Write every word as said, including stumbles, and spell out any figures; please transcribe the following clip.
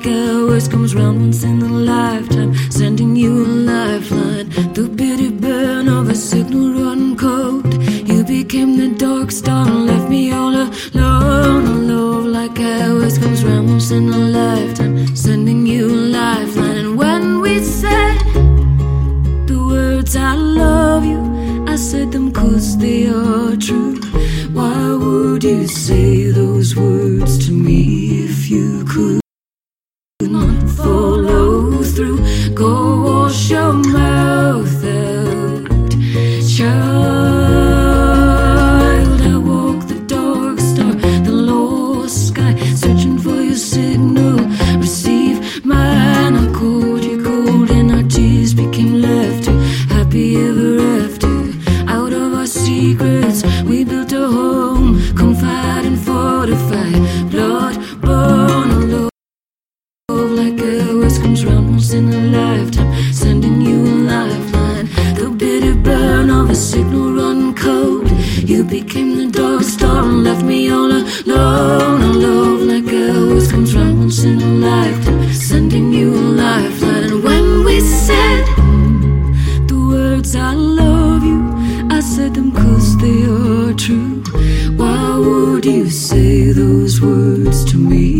like ours comes round once in a lifetime, sending you a lifeline. The bitter burn of a signal run cold. You became the dark star and left me all alone. A love like ours comes round once in a lifetime, sending you a lifeline. And when we said the words I love you, I said them 'cause they are true. Why would you say those words to me if you could not follow through? Go wash your mouth out, child. I walk the dark star, the lost sky, searching for your signal. Receive mine. I called you cold and our tears became laughter. Happy ever after. Out of our secrets we built a home, confide and fortify. Blood born alone. Love like ours comes round once in a lifetime, sending you a lifeline. The bitter burn of a signal run cold. You became the dark star and left me all alone. A love like ours comes round once in a lifetime, sending you a lifeline. And when we said the words I love you, I said them 'cause they are true. Why would you say those words to me